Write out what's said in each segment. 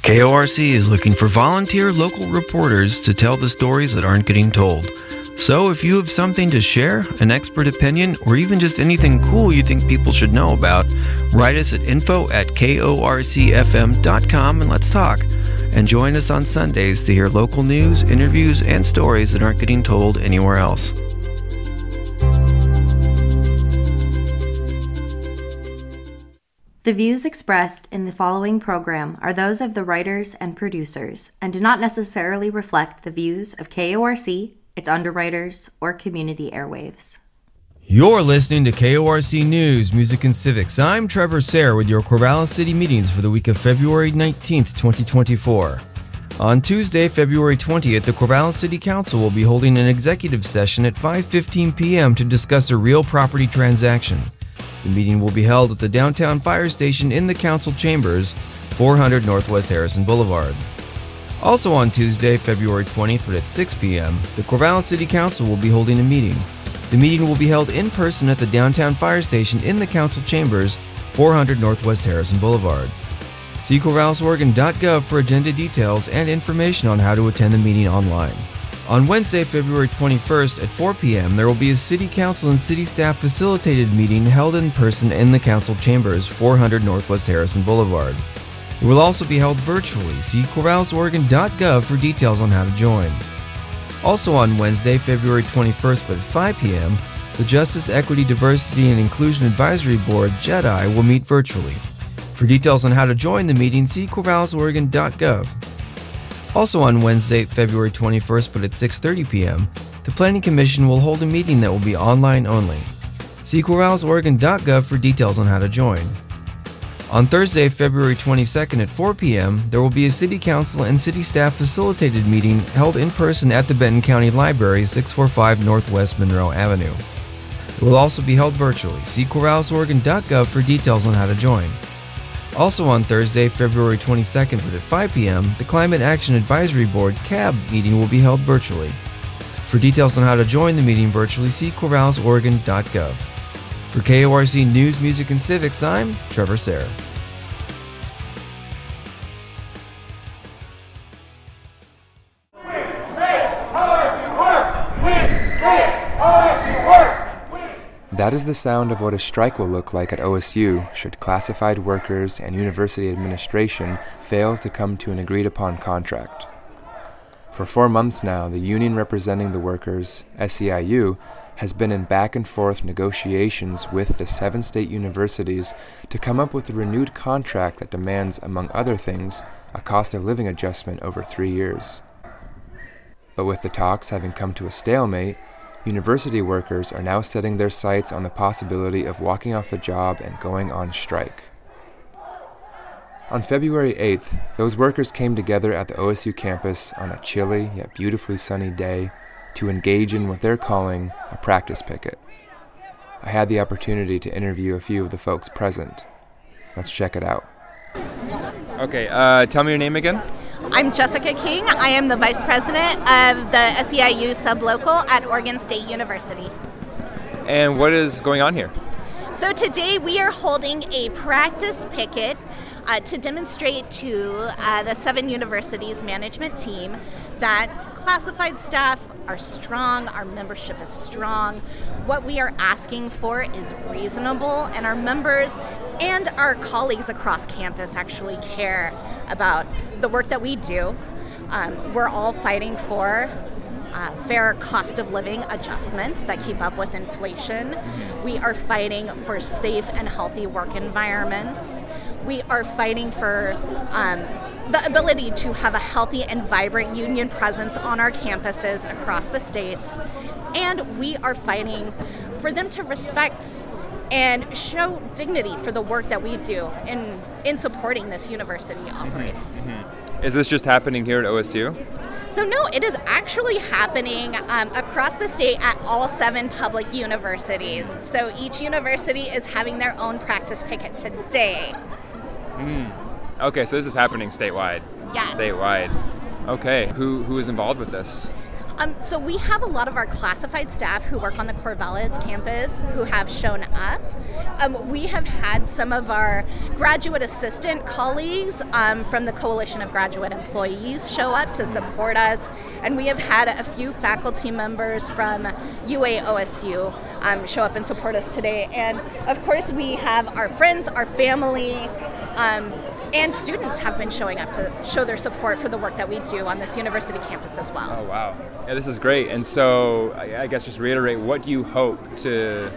KORC is looking for volunteer local reporters to tell the stories that aren't getting told. So if you have something to share, an expert opinion, or even just anything cool you think people should know about, write us at info@korcfm.com and let's talk. And join us on Sundays to hear local news, interviews, and stories that aren't getting told anywhere else. The views expressed in the following program are those of the writers and producers and do not necessarily reflect the views of KORC, its underwriters, or Community Airwaves. You're listening to KORC News, Music and Civics. I'm Trevor Sayre with your Corvallis City meetings for the week of February 19th, 2024. On Tuesday, February 20th, the Corvallis City Council will be holding an executive session at 5:15 p.m. to discuss a real property transaction. The meeting will be held at the downtown fire station in the council chambers, 400 Northwest Harrison Boulevard. Also on Tuesday, February 20th, but at 6 p.m., the Corvallis City Council will be holding a meeting. The meeting will be held in person at the downtown fire station in the council chambers, 400 Northwest Harrison Boulevard. See corvallisoregon.gov for agenda details and information on how to attend the meeting online. On Wednesday, February 21st at 4 p.m., there will be a City Council and City Staff facilitated meeting held in person in the Council Chambers, 400 Northwest Harrison Boulevard. It will also be held virtually. See corvallisoregon.gov for details on how to join. Also on Wednesday, February 21st, but at 5 p.m., the Justice, Equity, Diversity, and Inclusion Advisory Board, JEDI, will meet virtually. For details on how to join the meeting, see corvallisoregon.gov. Also on Wednesday, February 21st, but at 6:30 p.m., the Planning Commission will hold a meeting that will be online only. See corvallisoregon.gov for details on how to join. On Thursday, February 22nd at 4 p.m., there will be a City Council and City Staff facilitated meeting held in person at the Benton County Library, 645 Northwest Monroe Avenue. It will also be held virtually. See corvallisoregon.gov for details on how to join. Also on Thursday, February 22nd, but at 5 p.m., the Climate Action Advisory Board, CAB, meeting will be held virtually. For details on how to join the meeting virtually, see corvallisoregon.gov. For KORC News, Music, and Civics, I'm Trevor Sayre. That is the sound of what a strike will look like at OSU should classified workers and university administration fail to come to an agreed-upon contract. For 4 months now, the union representing the workers, SEIU, has been in back-and-forth negotiations with the 7 state universities to come up with a renewed contract that demands, among other things, a cost-of-living adjustment over 3 years. But with the talks having come to a stalemate, university workers are now setting their sights on the possibility of walking off the job and going on strike. On February 8th, those workers came together at the OSU campus on a chilly yet beautifully sunny day to engage in what they're calling a practice picket. I had the opportunity to interview a few of the folks present. Let's check it out. Okay, tell me your name again. I'm Jessica King. I am the Vice President of the SEIU Sublocal at Oregon State University. And what is going on here? So today we are holding a practice picket to demonstrate to the 7 universities management team that classified staff are strong, our membership is strong. What we are asking for is reasonable, and our members and our colleagues across campus actually care about the work that we do. We're all fighting for fair cost of living adjustments that keep up with inflation. We are fighting for safe and healthy work environments. We are fighting for the ability to have a healthy and vibrant union presence on our campuses across the state. And we are fighting for them to respect and show dignity for the work that we do in supporting this university operating. Is this just happening here at OSU? So no, it is actually happening across the state at all 7 public universities. So each university is having their own practice picket today. Okay, so this is happening statewide. Yes. Statewide. Okay, who is involved with this? So we have a lot of our classified staff who work on the Corvallis campus who have shown up. We have had some of our graduate assistant colleagues from the Coalition of Graduate Employees show up to support us, and we have had a few faculty members from UA-OSU show up and support us today. And of course we have our friends, our family, and students have been showing up to show their support for the work that we do on this university campus as well. Oh, wow. Yeah, this is great. And so I guess just reiterate, what do you hope to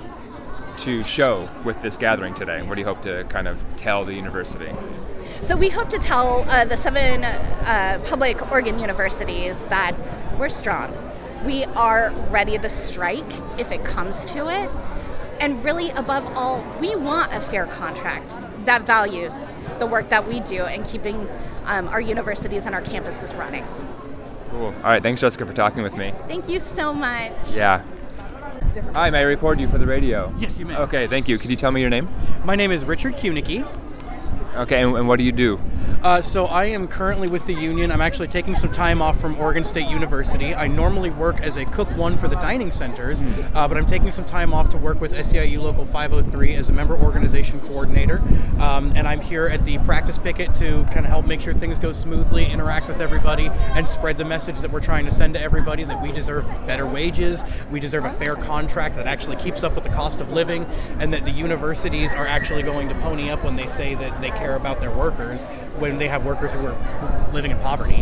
show with this gathering today? What do you hope to kind of tell the university? So we hope to tell the 7 public Oregon universities that we're strong. We are ready to strike if it comes to it. And really, above all, we want a fair contract that values the work that we do and keeping our universities and our campuses running. Cool. All right. Thanks, Jessica, for talking with me. Thank you so much. Yeah. Hi, may I record you for the radio? Yes, you may. Okay, thank you. Could you tell me your name? My name is Richard Kunicki. Okay, and what do you do? So I am currently with the union. I'm actually taking some time off from Oregon State University. I normally work as a Cook 1 for the dining centers, but I'm taking some time off to work with SEIU Local 503 as a member organization coordinator. And I'm here at the practice picket to kind of help make sure things go smoothly, interact with everybody, and spread the message that we're trying to send to everybody that we deserve better wages, we deserve a fair contract that actually keeps up with the cost of living, and that the universities are actually going to pony up when they say that they care about their workers, when they have workers who are living in poverty.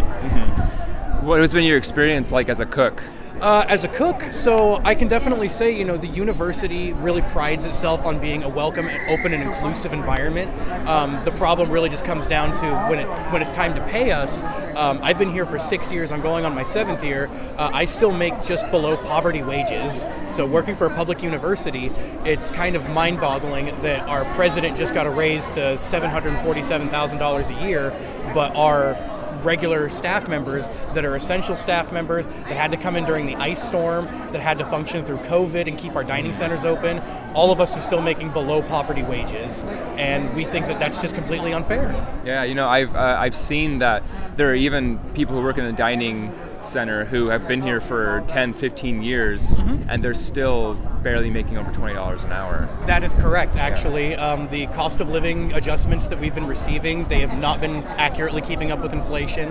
What has been your experience like as a cook? As a cook, so I can definitely say, the university really prides itself on being a welcome, open, and inclusive environment. The problem really just comes down to when it's time to pay us. I've been here for 6 years. I'm going on my 7th year. I still make just below poverty wages. So working for a public university, it's kind of mind-boggling that our president just got a raise to $747,000 a year, but our regular staff members that are essential staff members that had to come in during the ice storm, that had to function through COVID and keep our dining centers open, all of us are still making below poverty wages, and we think that that's just completely unfair. Yeah, I've seen that there are even people who work in the dining center who have been here for 10, 15 years, and they're still barely making over $20 an hour. That is correct, actually. The cost of living adjustments that we've been receiving, they have not been accurately keeping up with inflation.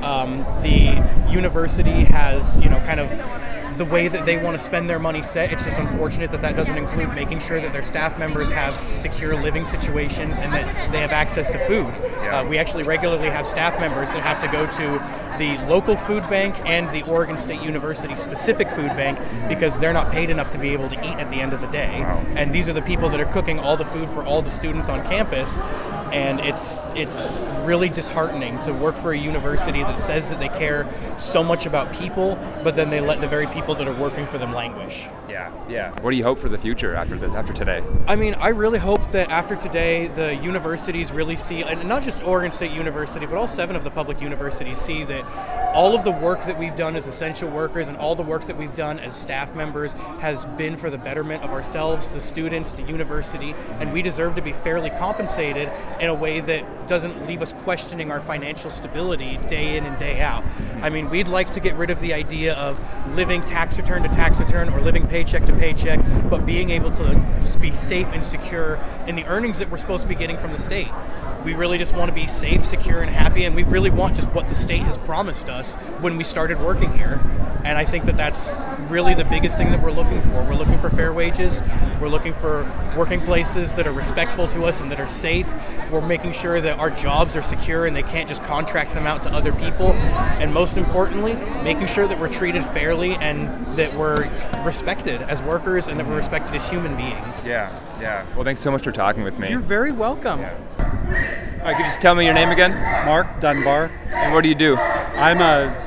The university has, kind of the way that they want to spend their money set. It's just unfortunate that doesn't include making sure that their staff members have secure living situations and that they have access to food. Yeah. We actually regularly have staff members that have to go to the local food bank and the Oregon State University specific food bank because they're not paid enough to be able to eat at the end of the day. Wow. And these are the people that are cooking all the food for all the students on campus. And it's really disheartening to work for a university that says that they care so much about people, but then they let the very people that are working for them languish. Yeah. What do you hope for the future after today? I mean, I really hope that after today, the universities really see, and not just Oregon State University, but all 7 of the public universities see that all of the work that we've done as essential workers and all the work that we've done as staff members has been for the betterment of ourselves, the students, the university, and we deserve to be fairly compensated in a way that doesn't leave us questioning our financial stability day in and day out. I mean, we'd like to get rid of the idea of living tax return to tax return or living paycheck to paycheck, but being able to be safe and secure in the earnings that we're supposed to be getting from the state. We really just want to be safe, secure, and happy, and we really want just what the state has promised us when we started working here. And I think that that's really the biggest thing that we're looking for. We're looking for fair wages. We're looking for working places that are respectful to us and that are safe. We're making sure that our jobs are secure and they can't just contract them out to other people. And most importantly, making sure that we're treated fairly and that we're respected as workers and that we're respected as human beings. Yeah. Well, thanks so much for talking with me. You're very welcome. Yeah. All right, could you just tell me your name again? Mark Dunbar. And what do you do? I'm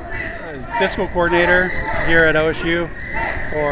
a fiscal coordinator here at OSU for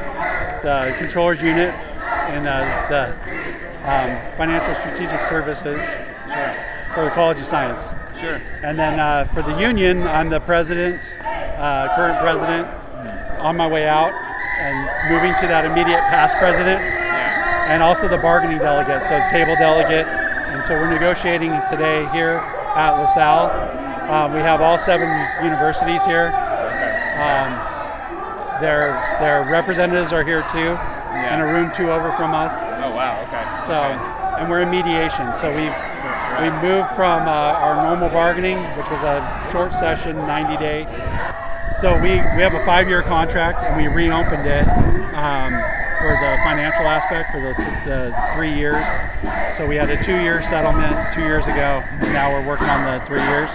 the controllers unit in the financial strategic services for the College of Science. Sure. And then for the union, I'm the president, current president, on my way out and moving to that immediate past president, and also the bargaining delegate, so table delegate. And so we're negotiating today here at LaSalle. We have all 7 universities here. Their representatives are here too, in a room 2 over from us. Oh wow, okay. So, and we're in mediation. So we moved from our normal bargaining, which was a short session, 90-day. So we have a 5-year contract, and we reopened it for the financial aspect for the 3 years. So we had a 2-year settlement 2 years ago, and now we're working on the 3 years.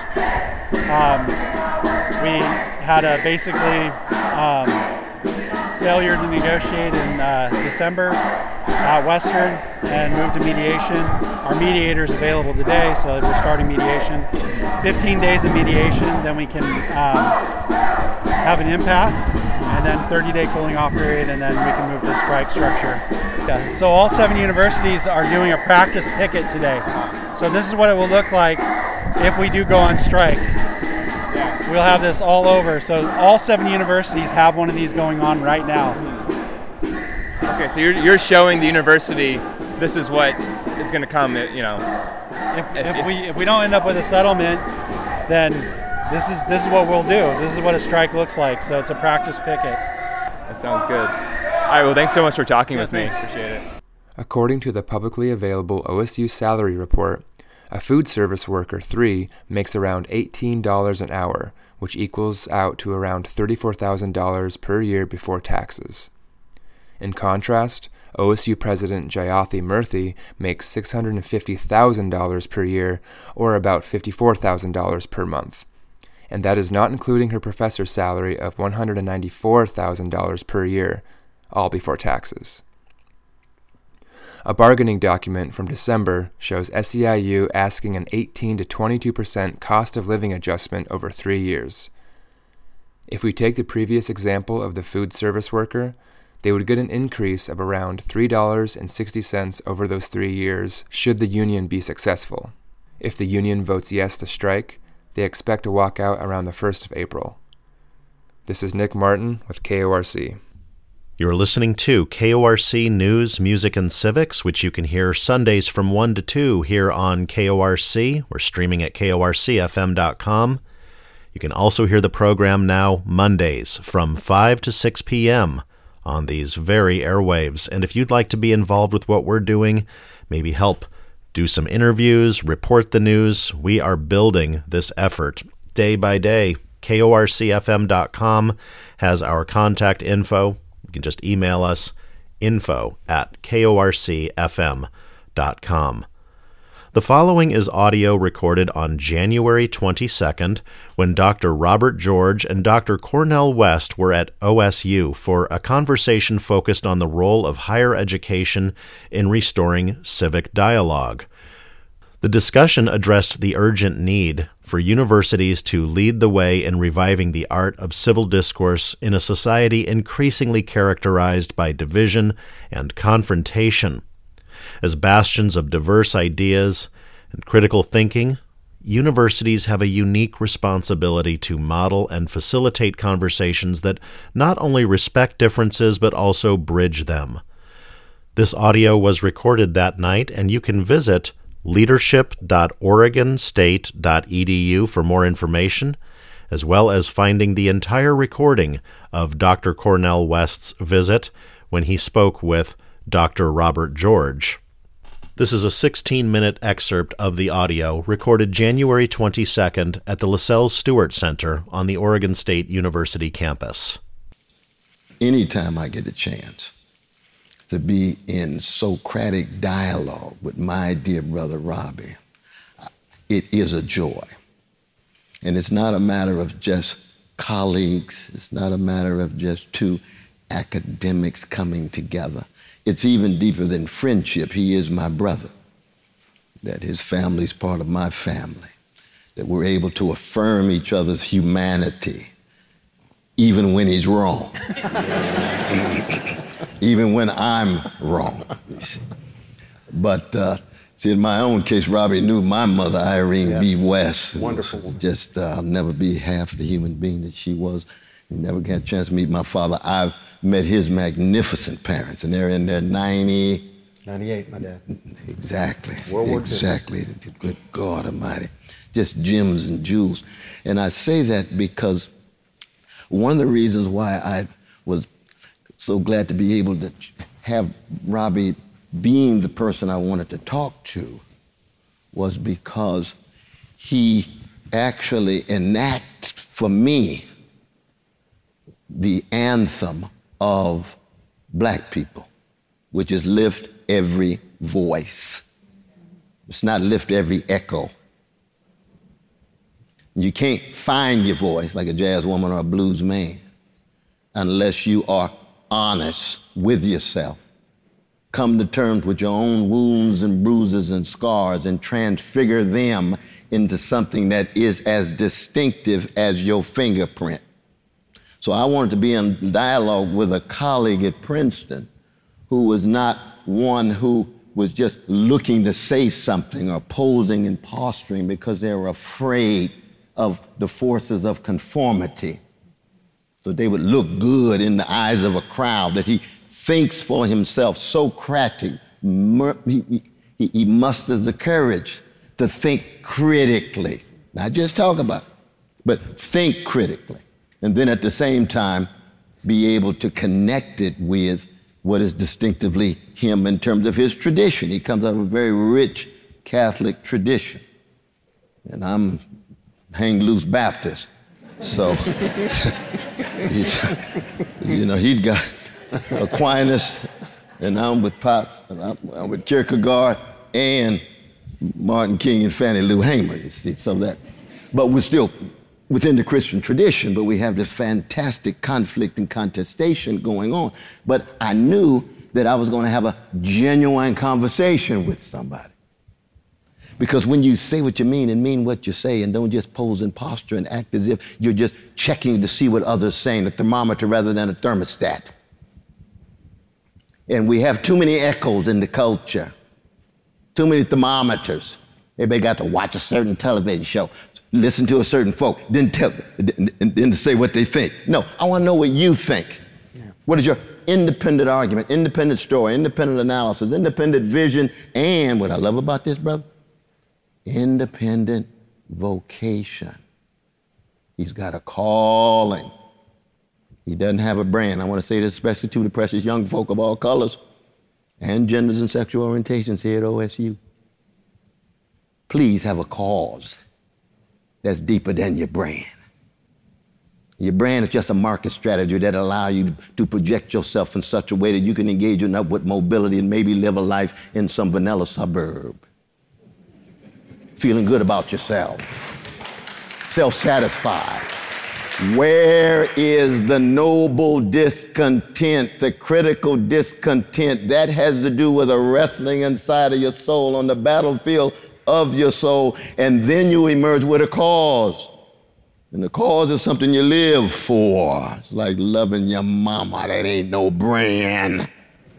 We had a basically failure to negotiate in December at Western and moved to mediation. Our mediator is available today, so we're starting mediation. 15 days of mediation, then we can have an impasse, and then 30-day cooling off period, and then we can move to strike structure. Yeah. So all 7 universities are doing a practice picket today. So this is what it will look like if we do go on strike. We'll have this all over. So all 7 universities have one of these going on right now. Okay, so you're showing the university this is what is going to come. If we don't end up with a settlement, then this is what we'll do. This is what a strike looks like. So it's a practice picket. That sounds good. All right, well, thanks so much for talking with me. Appreciate it. According to the publicly available OSU salary report, a food service worker 3 makes around $18 an hour, which equals out to around $34,000 per year before taxes. In contrast, OSU President Jayathi Murthy makes $650,000 per year, or about $54,000 per month. And that is not including her professor's salary of $194,000 per year, all before taxes. A bargaining document from December shows SEIU asking an 18 to 22% cost of living adjustment over 3 years. If we take the previous example of the food service worker, they would get an increase of around $3.60 over those 3 years should the union be successful. If the union votes yes to strike, they expect to walk out around the 1st of April. This is Nick Martin with KORC. You're listening to KORC News, Music, and Civics, which you can hear Sundays from 1 to 2 here on KORC. We're streaming at KORCFM.com. You can also hear the program now Mondays from 5 to 6 p.m. on these very airwaves. And if you'd like to be involved with what we're doing, maybe help do some interviews, report the news, we are building this effort day by day. KORCFM.com has our contact info. You can just email us, info@KORCFM.com. The following is audio recorded on January 22nd when Dr. Robert George and Dr. Cornel West were at OSU for a conversation focused on the role of higher education in restoring civic dialogue. The discussion addressed the urgent need for universities to lead the way in reviving the art of civil discourse in a society increasingly characterized by division and confrontation. As bastions of diverse ideas and critical thinking, universities have a unique responsibility to model and facilitate conversations that not only respect differences but also bridge them. This audio was recorded that night, and you can visit leadership.oregonstate.edu for more information, as well as finding the entire recording of Dr. Cornel West's visit when he spoke with Dr. Robert George. This is a 16-minute excerpt of the audio recorded January 22nd at the LaSalle Stewart Center on the Oregon State University campus. Anytime I get a chance to be in Socratic dialogue with my dear brother Robbie, it is a joy. And it's not a matter of just colleagues. It's not a matter of just two academics coming together. It's even deeper than friendship. He is my brother, that his family's part of my family, that we're able to affirm each other's humanity, even when he's wrong. Even when I'm wrong. But see, in my own case, Robbie knew my mother, Irene B. West. Wonderful. Just, I'll never be half the human being that she was. You never got a chance to meet my father. I've met his magnificent parents, and they're in their 98, my dad. Exactly. World War II. Exactly. Good God Almighty. Just gems and jewels. And I say that because One of the reasons why I was so glad to be able to have Robbie being the person I wanted to talk to was because he actually enacted for me the anthem of black people, which is lift every voice. It's not lift every echo. You can't find your voice like a jazz woman or a blues man unless you are honest with yourself. Come to terms with your own wounds and bruises and scars and transfigure them into something that is as distinctive as your fingerprint. So I wanted to be in dialogue with a colleague at Princeton who was not one who was just looking to say something or posing and posturing because they were afraid of the forces of conformity. So they would look good in the eyes of a crowd, that he thinks for himself, Socratic. He musters the courage to think critically, not just talk about it, but think critically. And then at the same time, be able to connect it with what is distinctively him in terms of his tradition. He comes out of a very rich Catholic tradition. And I'm hang loose Baptist. So, he'd got Aquinas, and I'm with Potts, and I'm with Kierkegaard, and Martin King and Fannie Lou Hamer, you see, so that. But we're still within the Christian tradition, but we have this fantastic conflict and contestation going on. But I knew that I was going to have a genuine conversation with somebody. Because when you say what you mean and mean what you say and don't just pose and posture and act as if you're just checking to see what others are saying, a thermometer rather than a thermostat. And we have too many echoes in the culture, too many thermometers. Everybody got to watch a certain television show, listen to a certain folk, then to say what they think. No, I want to know what you think. Yeah. What is your independent argument, independent story, independent analysis, independent vision, and what I love about this, brother, independent vocation. He's got a calling. He doesn't have a brand. I want to say this especially to the precious young folk of all colors and genders and sexual orientations here at OSU. Please have a cause that's deeper than your brand. Your brand is just a market strategy that allows you to project yourself in such a way that you can engage enough with mobility and maybe live a life in some vanilla suburb. Feeling good about yourself, self-satisfied. Where is the noble discontent, the critical discontent? That has to do with a wrestling inside of your soul on the battlefield of your soul, and then you emerge with a cause. And the cause is something you live for. It's like loving your mama, that ain't no brand.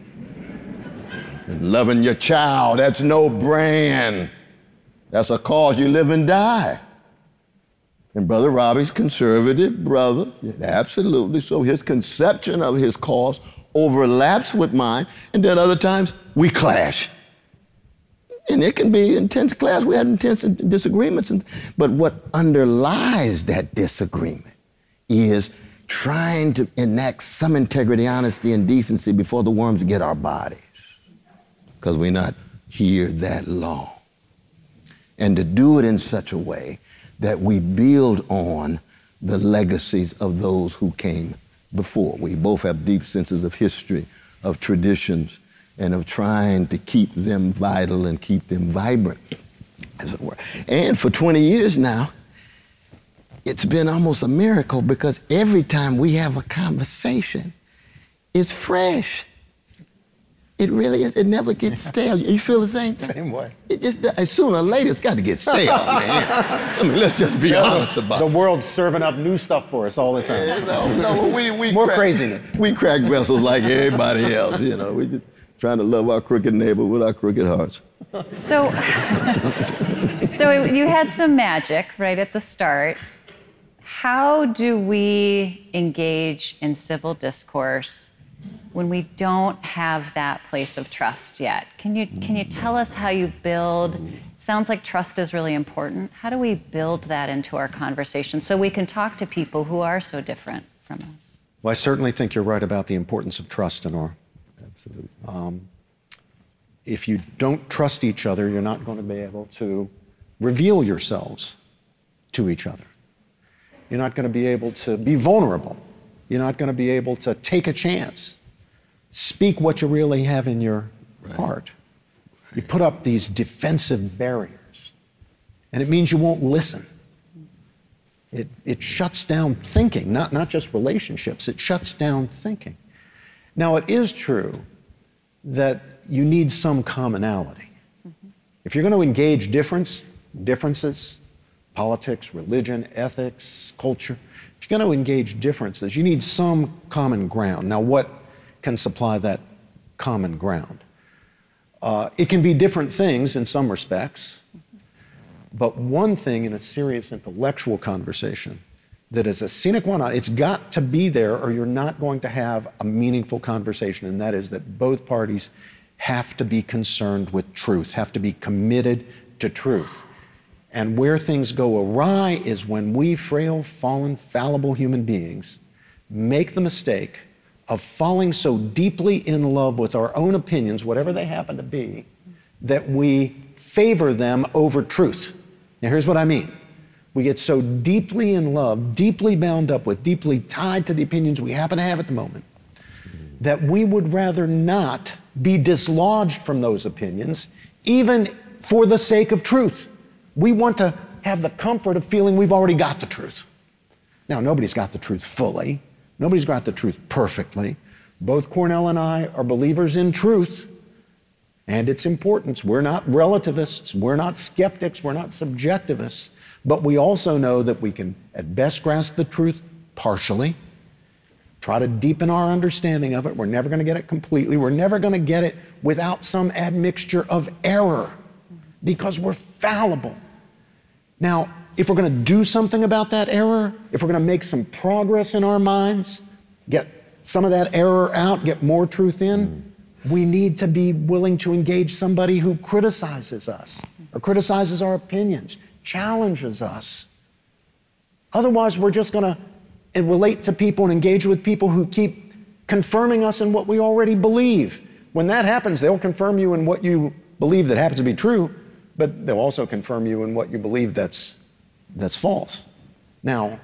And loving your child, that's no brand. That's a cause you live and die. And Brother Robbie's conservative brother, absolutely. So his conception of his cause overlaps with mine, and then other times we clash. And it can be intense clash. We had intense disagreements. But what underlies that disagreement is trying to enact some integrity, honesty, and decency before the worms get our bodies, because we're not here that long. And to do it in such a way that we build on the legacies of those who came before. We both have deep senses of history, of traditions, and of trying to keep them vital and keep them vibrant, as it were. And for 20 years now, it's been almost a miracle, because every time we have a conversation, it's fresh. It really is. It never gets stale. You feel the same thing? Same way. It just, sooner or later, it's got to get stale, man. I mean, let's just be honest about it. The world's serving up new stuff for us all the time. We More craziness. We crack vessels like everybody else, We just trying to love our crooked neighbor with our crooked hearts. So you had some magic right at the start. How do we engage in civil discourse when we don't have that place of trust yet? Can you tell us how you build? It sounds like trust is really important. How do we build that into our conversation so we can talk to people who are so different from us? Well, I certainly think you're right about the importance of trust, Honora. Absolutely. If you don't trust each other, you're not going to be able to reveal yourselves to each other. You're not going to be able to be vulnerable. You're not going to be able to take a chance. Speak what you really have in your heart. You put up these defensive barriers, and it means you won't listen. It shuts down thinking, not just relationships, it shuts down thinking. Now, it is true that you need some commonality. If you're going to engage differences, politics, religion, ethics, culture, if you're going to engage differences, you need some common ground. Now, what can supply that common ground? It can be different things in some respects, but one thing in a serious intellectual conversation that is a sine qua non, it's got to be there or you're not going to have a meaningful conversation, and that is that both parties have to be concerned with truth, have to be committed to truth. And where things go awry is when we frail, fallen, fallible human beings make the mistake of falling so deeply in love with our own opinions, whatever they happen to be, that we favor them over truth. Now, here's what I mean. We get so deeply in love, deeply bound up with, deeply tied to the opinions we happen to have at the moment, that we would rather not be dislodged from those opinions, even for the sake of truth. We want to have the comfort of feeling we've already got the truth. Now, nobody's got the truth fully. Nobody's got the truth perfectly. Both Cornell and I are believers in truth and its importance. We're not relativists. We're not skeptics. We're not subjectivists. But we also know that we can at best grasp the truth partially, try to deepen our understanding of it. We're never going to get it completely. We're never going to get it without some admixture of error because we're fallible. Now, if we're going to do something about that error, if we're going to make some progress in our minds, get some of that error out, get more truth in, we need to be willing to engage somebody who criticizes us or criticizes our opinions, challenges us. Otherwise, we're just going to relate to people and engage with people who keep confirming us in what we already believe. When that happens, they'll confirm you in what you believe that happens to be true, but they'll also confirm you in what you believe that's false. Now,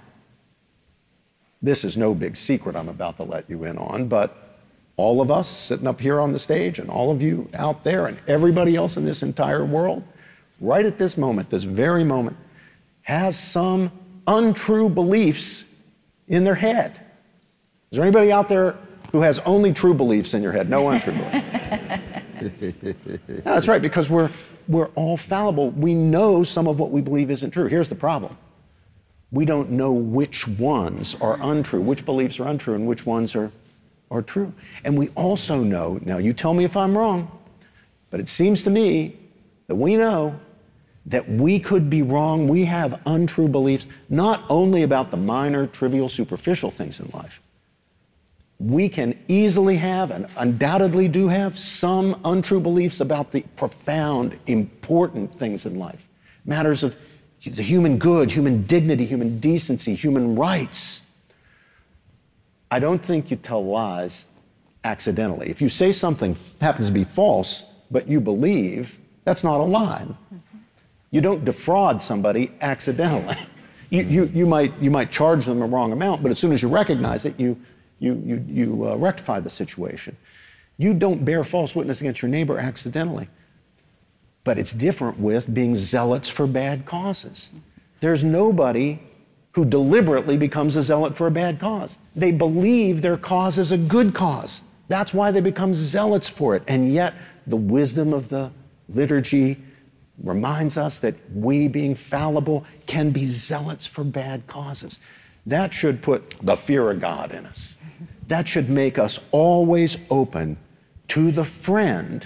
this is no big secret I'm about to let you in on, but all of us sitting up here on the stage and all of you out there and everybody else in this entire world, right at this moment, this very moment, has some untrue beliefs in their head. Is there anybody out there who has only true beliefs in your head, no untrue beliefs? No, that's right, because we're all fallible. We know some of what we believe isn't true. Here's the problem. We don't know which ones are untrue, which beliefs are untrue, and which ones are true. And we also know, now you tell me if I'm wrong, but it seems to me that we know that we could be wrong. We have untrue beliefs, not only about the minor, trivial, superficial things in life. We can easily have, and undoubtedly do have, some untrue beliefs about the profound, important things in life. Matters of the human good, human dignity, human decency, human rights. I don't think you tell lies accidentally. If you say something happens to be false, but you believe, that's not a lie. You don't defraud somebody accidentally. You might charge them a wrong amount, but as soon as you recognize it, you rectify the situation. You don't bear false witness against your neighbor accidentally. But it's different with being zealots for bad causes. There's nobody who deliberately becomes a zealot for a bad cause. They believe their cause is a good cause. That's why they become zealots for it. And yet, the wisdom of the liturgy reminds us that we, being fallible, can be zealots for bad causes. That should put the fear of God in us. That should make us always open to the friend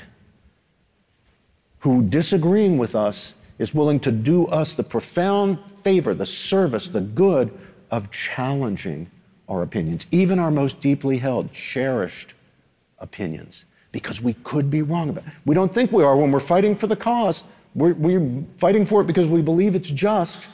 who, disagreeing with us, is willing to do us the profound favor, the service, the good of challenging our opinions, even our most deeply held, cherished opinions, because we could be wrong about it. We don't think we are when we're fighting for the cause. We're fighting for it because we believe it's just,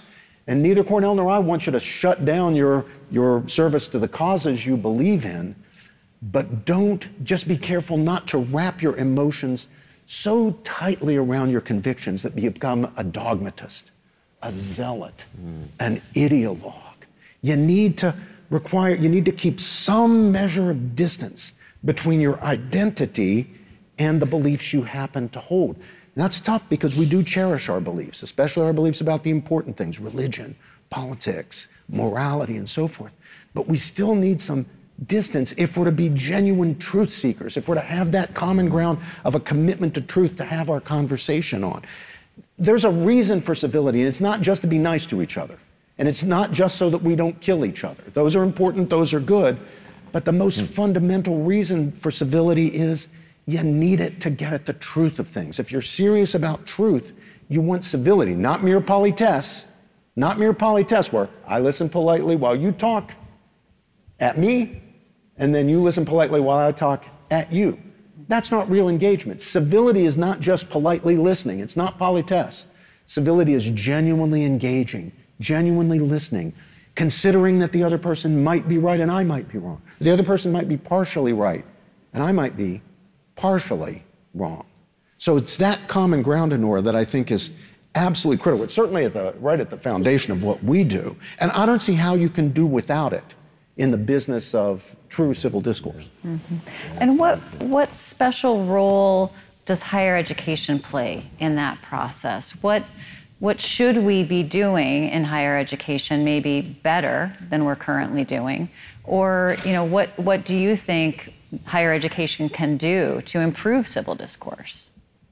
And neither Cornell nor I want you to shut down your service to the causes you believe in, but just be careful not to wrap your emotions so tightly around your convictions that you become a dogmatist, a zealot, an ideologue. You need to keep some measure of distance between your identity and the beliefs you happen to hold. And that's tough because we do cherish our beliefs, especially our beliefs about the important things, religion, politics, morality, and so forth. But we still need some distance if we're to be genuine truth seekers, if we're to have that common ground of a commitment to truth to have our conversation on. There's a reason for civility, and it's not just to be nice to each other. And it's not just so that we don't kill each other. Those are important, those are good. But the most fundamental reason for civility is you need it to get at the truth of things. If you're serious about truth, you want civility, not mere politesse, where I listen politely while you talk at me, and then you listen politely while I talk at you. That's not real engagement. Civility is not just politely listening. It's not politesse. Civility is genuinely engaging, genuinely listening, considering that the other person might be right and I might be wrong. The other person might be partially right and I might be partially wrong. So it's that common ground, Honora, that I think is absolutely critical. It's certainly right at the foundation of what we do. And I don't see how you can do without it in the business of true civil discourse. Mm-hmm. And what special role does higher education play in that process? What should we be doing in higher education maybe better than we're currently doing? Or, what do you think higher education can do to improve civil discourse?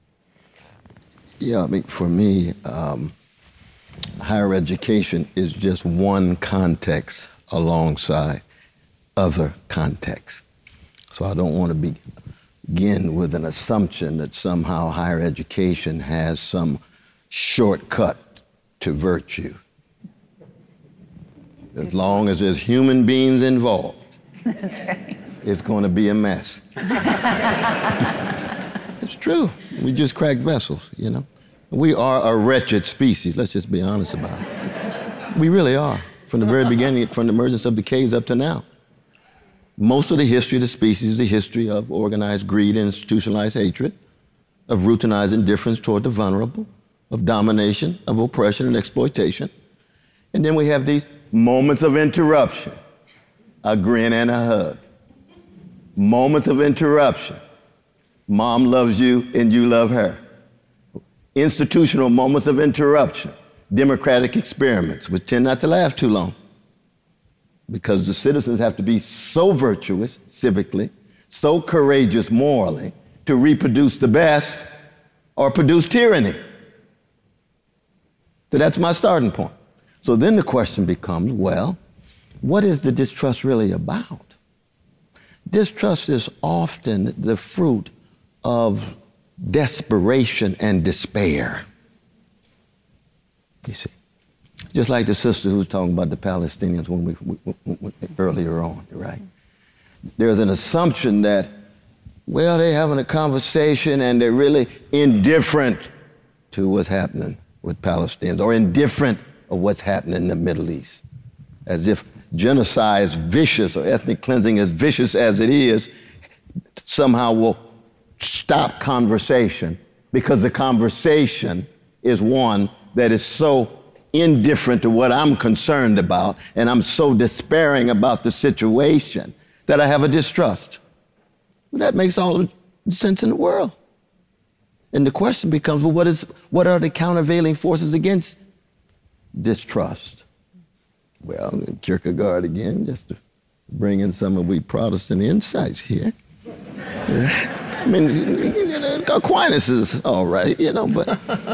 Yeah, I mean, for me, higher education is just one context alongside other contexts. So I don't want to begin with an assumption that somehow higher education has some shortcut to virtue. As long as there's human beings involved, that's right. It's going to be a mess. It's true. We just crack vessels, We are a wretched species. Let's just be honest about it. We really are. From the very beginning, from the emergence of the caves up to now. Most of the history of the species is the history of organized greed and institutionalized hatred, of routinized indifference toward the vulnerable, of domination, of oppression and exploitation. And then we have these moments of interruption, a grin and a hug. Moments of interruption. Mom loves you and you love her. Institutional moments of interruption. Democratic experiments, which tend not to last too long because the citizens have to be so virtuous civically, so courageous morally to reproduce the best or produce tyranny. So that's my starting point. So then the question becomes, well, what is the distrust really about? Distrust is often the fruit of desperation and despair. You see, just like the sister who was talking about the Palestinians when we earlier on, right? There's an assumption that, well, they're having a conversation and they're really indifferent to what's happening with Palestinians or indifferent of what's happening in the Middle East, as if genocide is vicious or ethnic cleansing, as vicious as it is, somehow will stop conversation because the conversation is one that is so indifferent to what I'm concerned about, and I'm so despairing about the situation that I have a distrust. Well, that makes all the sense in the world. And the question becomes, well, what are the countervailing forces against distrust? Well, Kierkegaard again, just to bring in some of we Protestant insights here. I mean, Aquinas is all right, but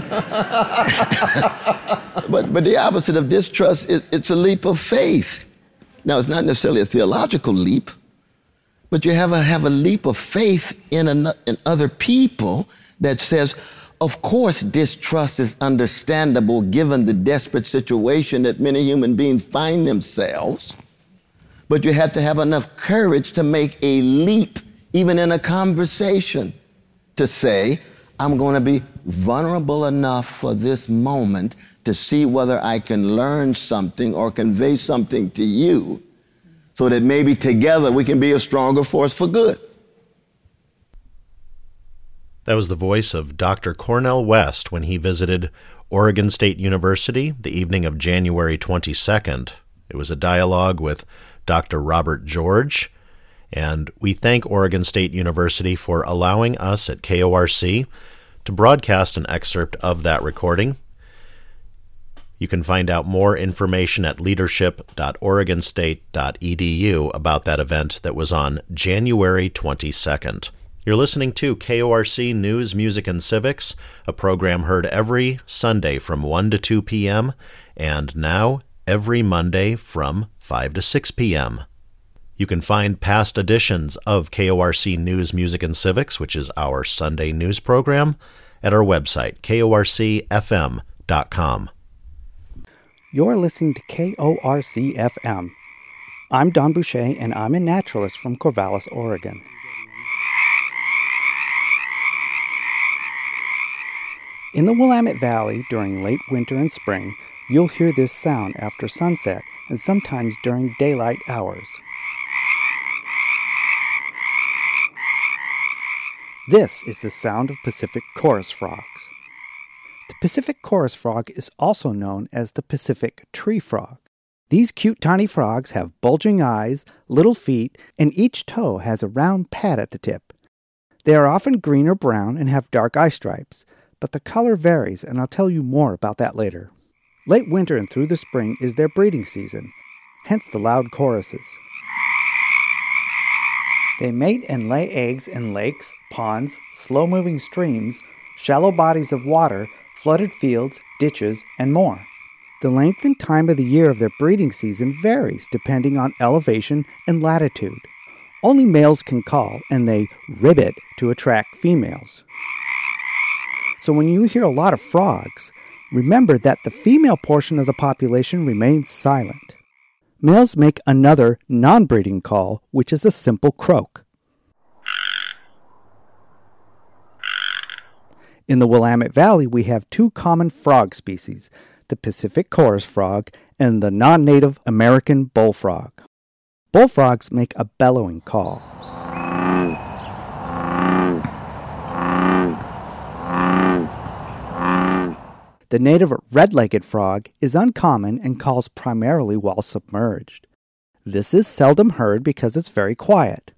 but the opposite of distrust, it's a leap of faith. Now, it's not necessarily a theological leap, but you have a leap of faith in other people that says, of course, distrust is understandable given the desperate situation that many human beings find themselves, but you have to have enough courage to make a leap, even in a conversation, to say, I'm going to be vulnerable enough for this moment to see whether I can learn something or convey something to you so that maybe together we can be a stronger force for good. That was the voice of Dr. Cornel West when he visited Oregon State University the evening of January 22nd. It was a dialogue with Dr. Robert George, and we thank Oregon State University for allowing us at KORC to broadcast an excerpt of that recording. You can find out more information at leadership.oregonstate.edu about that event that was on January 22nd. You're listening to KORC News, Music, and Civics, a program heard every Sunday from 1 to 2 p.m., and now every Monday from 5 to 6 p.m. You can find past editions of KORC News, Music, and Civics, which is our Sunday news program, at our website, korcfm.com. You're listening to KORC-FM. I'm Don Boucher, and I'm a naturalist from Corvallis, Oregon. In the Willamette Valley, during late winter and spring, you'll hear this sound after sunset and sometimes during daylight hours. This is the sound of Pacific chorus frogs. The Pacific chorus frog is also known as the Pacific tree frog. These cute tiny frogs have bulging eyes, little feet, and each toe has a round pad at the tip. They are often green or brown and have dark eye stripes, but the color varies, and I'll tell you more about that later. Late winter and through the spring is their breeding season, hence the loud choruses. They mate and lay eggs in lakes, ponds, slow-moving streams, shallow bodies of water, flooded fields, ditches, and more. The length and time of the year of their breeding season varies depending on elevation and latitude. Only males can call, and they ribbit to attract females. So when you hear a lot of frogs, remember that the female portion of the population remains silent. Males make another non-breeding call, which is a simple croak. In the Willamette Valley, we have two common frog species, the Pacific chorus frog and the non-native American bullfrog. Bullfrogs make a bellowing call. The native red-legged frog is uncommon and calls primarily while submerged. This is seldom heard because it's very quiet.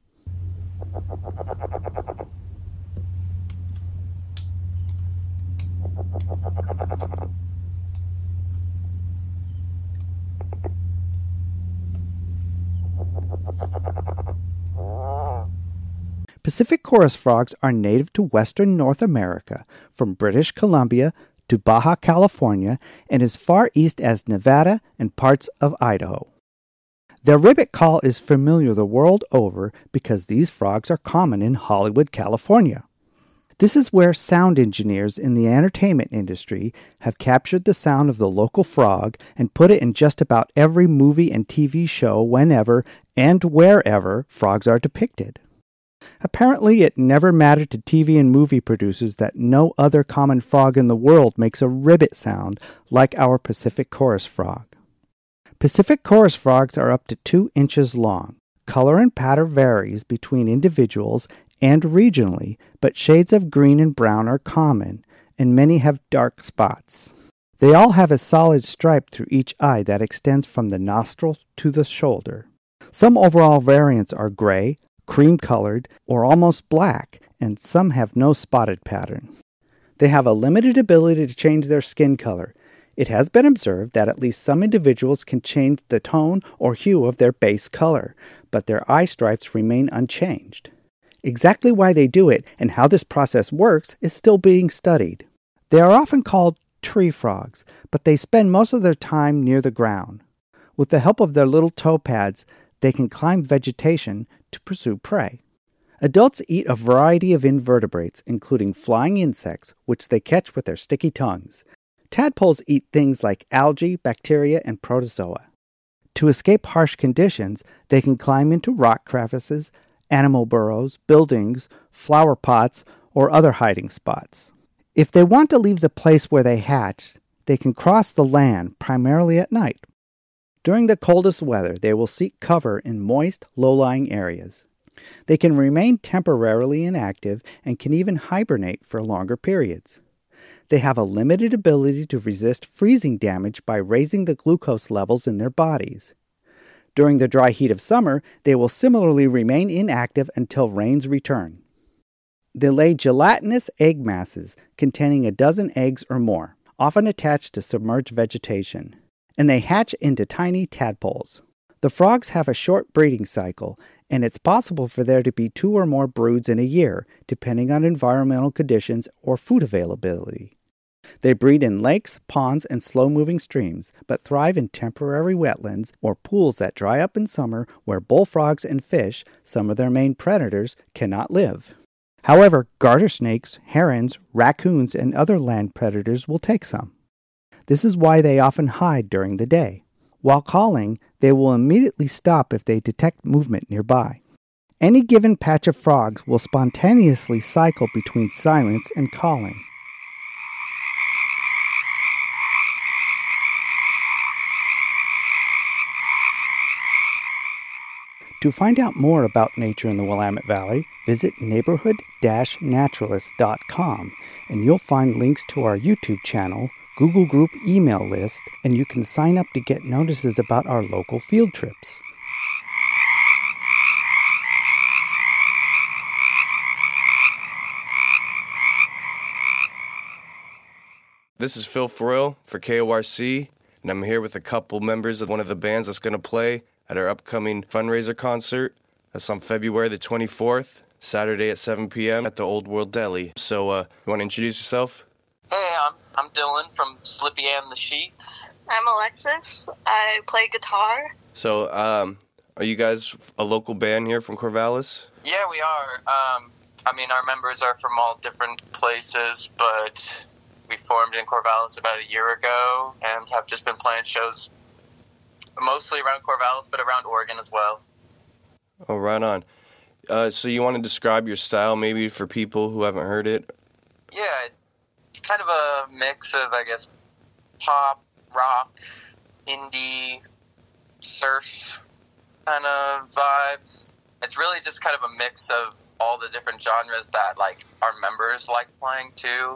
Pacific chorus frogs are native to western North America, from British Columbia to Baja California and as far east as Nevada and parts of Idaho. Their ribbit call is familiar the world over because these frogs are common in Hollywood, California. This is where sound engineers in the entertainment industry have captured the sound of the local frog and put it in just about every movie and TV show whenever and wherever frogs are depicted. Apparently, it never mattered to TV and movie producers that no other common frog in the world makes a ribbit sound like our Pacific chorus frog. Pacific chorus frogs are up to 2 inches long. Color and pattern varies between individuals and regionally, but shades of green and brown are common, and many have dark spots. They all have a solid stripe through each eye that extends from the nostril to the shoulder. Some overall variants are gray, cream-colored, or almost black, and some have no spotted pattern. They have a limited ability to change their skin color. It has been observed that at least some individuals can change the tone or hue of their base color, but their eye stripes remain unchanged. Exactly why they do it and how this process works is still being studied. They are often called tree frogs, but they spend most of their time near the ground. With the help of their little toe pads, they can climb vegetation to pursue prey. Adults eat a variety of invertebrates, including flying insects, which they catch with their sticky tongues. Tadpoles eat things like algae, bacteria, and protozoa. To escape harsh conditions, they can climb into rock crevices, animal burrows, buildings, flower pots, or other hiding spots. If they want to leave the place where they hatched, They can cross the land primarily at night. During the coldest weather, they will seek cover in moist, low-lying areas. They can remain temporarily inactive and can even hibernate for longer periods. They have a limited ability to resist freezing damage by raising the glucose levels in their bodies. During the dry heat of summer, they will similarly remain inactive until rains return. They lay gelatinous egg masses containing a dozen eggs or more, often attached to submerged vegetation, and they hatch into tiny tadpoles. The frogs have a short breeding cycle, and it's possible for there to be 2 or more broods in a year, depending on environmental conditions or food availability. They breed in lakes, ponds, and slow-moving streams, but thrive in temporary wetlands or pools that dry up in summer where bullfrogs and fish, some of their main predators, cannot live. However, garter snakes, herons, raccoons, and other land predators will take some. This is why they often hide during the day. While calling, they will immediately stop if they detect movement nearby. Any given patch of frogs will spontaneously cycle between silence and calling. To find out more about nature in the Willamette Valley, visit neighborhood-naturalist.com, and you'll find links to our YouTube channel, Google Group email list, and you can sign up to get notices about our local field trips. This is Phil Farrell for KORC, and I'm here with a couple members of one of the bands that's going to play at our upcoming fundraiser concert. That's on February the 24th, Saturday at 7 p.m. at the Old World Deli. So, you want to introduce yourself? Hey, I'm Dylan from Slippy and the Sheets. I'm Alexis. I play guitar. So, are you guys a local band here from Corvallis? Yeah, we are. Our members are from all different places, but we formed in Corvallis about a year ago and have just been playing shows mostly around Corvallis, but around Oregon as well. Oh, right on. So you want to describe your style maybe for people who haven't heard it? Yeah, it's kind of a mix of, I guess, pop, rock, indie, surf kind of vibes. It's really just kind of a mix of all the different genres that, like, our members like playing too.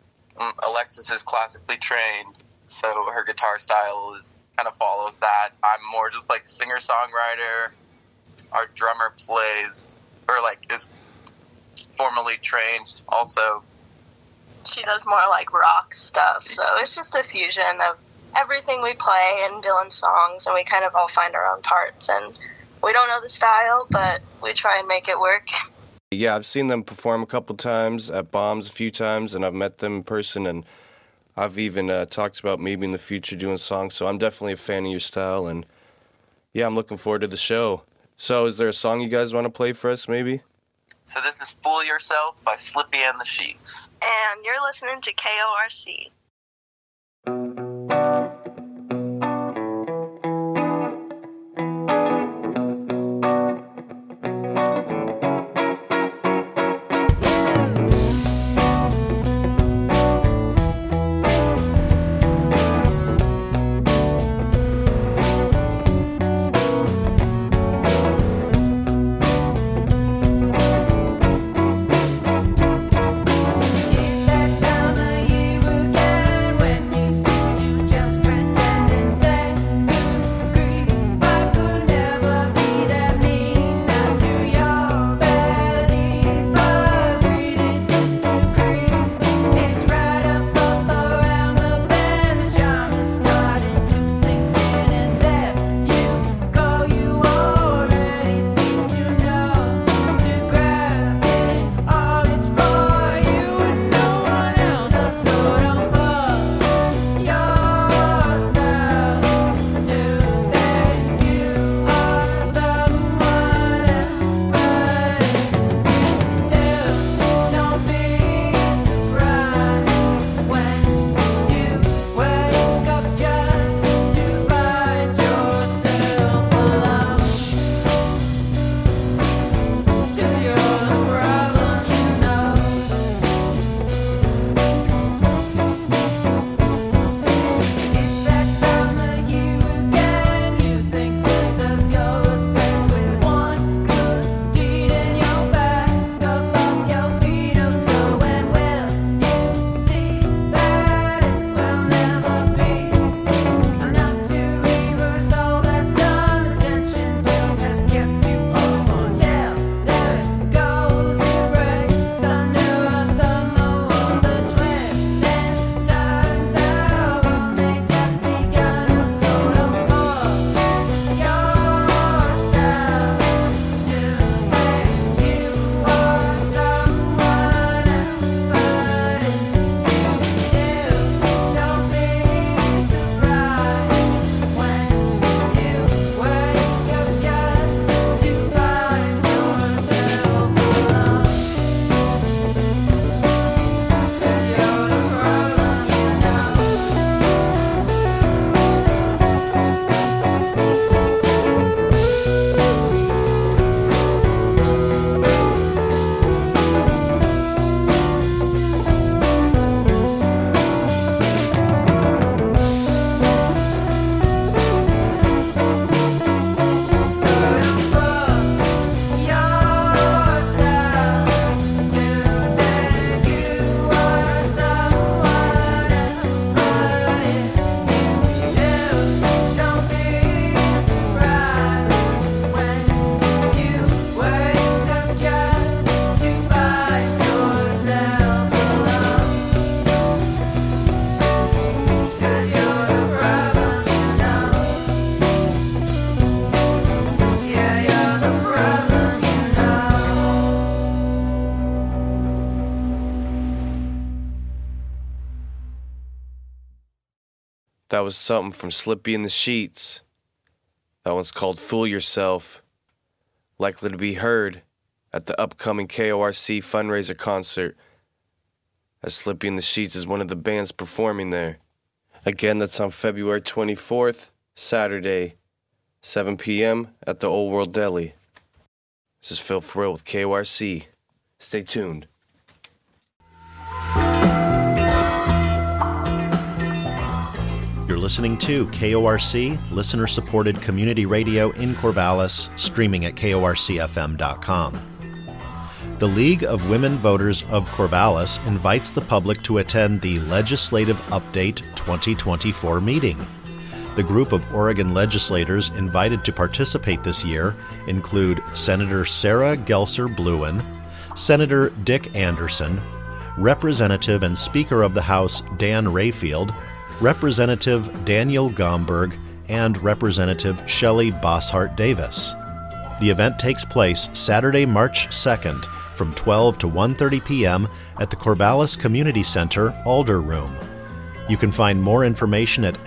Alexis is classically trained, so her guitar style kind of follows that. I'm more just like singer-songwriter. Our drummer plays, or like is formally trained also. She does more like rock stuff, so it's just a fusion of everything we play and Dylan's songs, and we kind of all find our own parts, and we don't know the style, but we try and make it work. Yeah, I've seen them perform a couple times at Bombs a few times, and I've met them in person, and I've even talked about maybe in the future doing songs, so I'm definitely a fan of your style, and yeah, I'm looking forward to the show. So is there a song you guys want to play for us, maybe? So this is Fool Yourself by Slippy and the Sheets. And you're listening to KORC. It's that time of year again. was something from Slippy in the Sheets. That one's called Fool Yourself. Likely to be heard at the upcoming KORC fundraiser concert, as Slippy in the Sheets is one of the bands performing there. Again, that's on February 24th, Saturday, 7 p.m. at the Old World Deli. This is Phil Thrill with KORC. Stay tuned. You're listening to KORC, listener-supported community radio in Corvallis, streaming at KORCFM.com. The League of Women Voters of Corvallis invites the public to attend the Legislative Update 2024 meeting. The group of Oregon legislators invited to participate this year include Senator Sarah Gelser Bluin, Senator Dick Anderson, Representative and Speaker of the House Dan Rayfield, Representative Daniel Gomberg, and Representative Shelley Bosshart Davis. The event takes place Saturday, March 2nd from 12 to 1:30 p.m. at the Corvallis Community Center, Alder Room. You can find more information at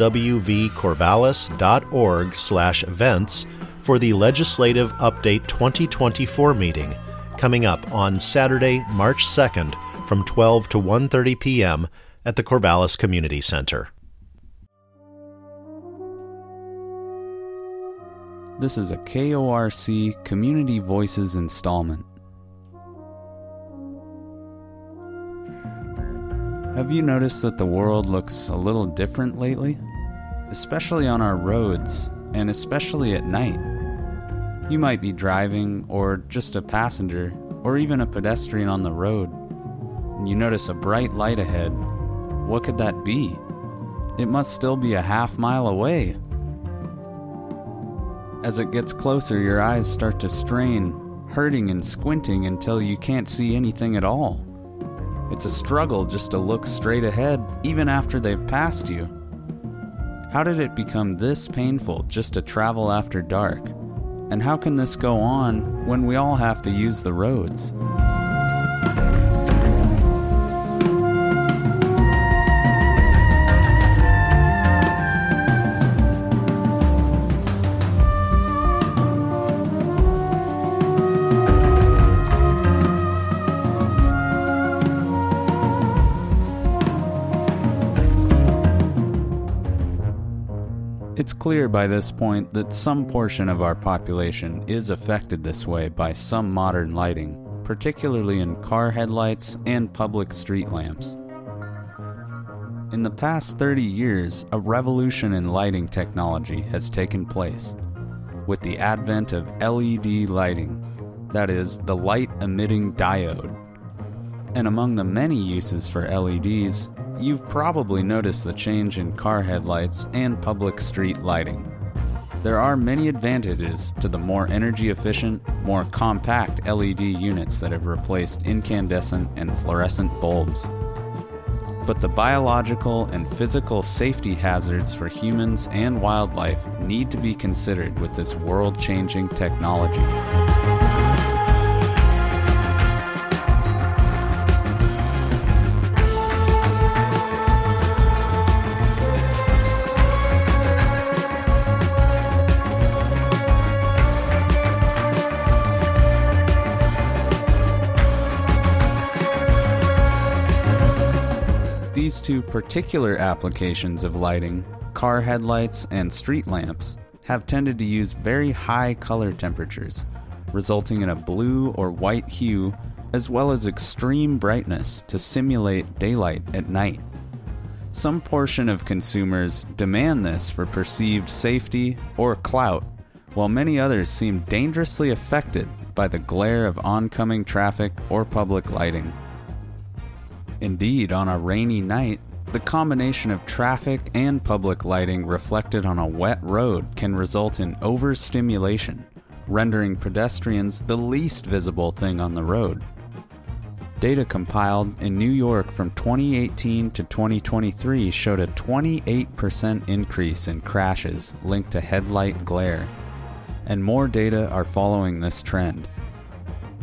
lwvcorvallis.org/events for the Legislative Update 2024 meeting coming up on Saturday, March 2nd from 12 to 1:30 p.m. at the Corvallis Community Center. This is a KORC Community Voices installment. Have you noticed that the world looks a little different lately? Especially on our roads, and especially at night. You might be driving, or just a passenger, or even a pedestrian on the road, and you notice a bright light ahead. What could that be? It must still be a half-mile away. As it gets closer, your eyes start to strain, hurting and squinting until you can't see anything at all. It's a struggle just to look straight ahead, even after they've passed you. How did it become this painful just to travel after dark? And how can this go on when we all have to use the roads? It's clear by this point that some portion of our population is affected this way by some modern lighting, particularly in car headlights and public street lamps. In the past 30 years, a revolution in lighting technology has taken place, with the advent of LED lighting, that is, the light-emitting diode. And among the many uses for LEDs, you've probably noticed the change in car headlights and public street lighting. There are many advantages to the more energy-efficient, more compact LED units that have replaced incandescent and fluorescent bulbs. But the biological and physical safety hazards for humans and wildlife need to be considered with this world-changing technology. These two particular applications of lighting, car headlights and street lamps, have tended to use very high color temperatures, resulting in a blue or white hue as well as extreme brightness to simulate daylight at night. Some portion of consumers demand this for perceived safety or clout, while many others seem dangerously affected by the glare of oncoming traffic or public lighting. Indeed, on a rainy night, the combination of traffic and public lighting reflected on a wet road can result in overstimulation, rendering pedestrians the least visible thing on the road. Data compiled in New York from 2018 to 2023 showed a 28% increase in crashes linked to headlight glare, and more data are following this trend.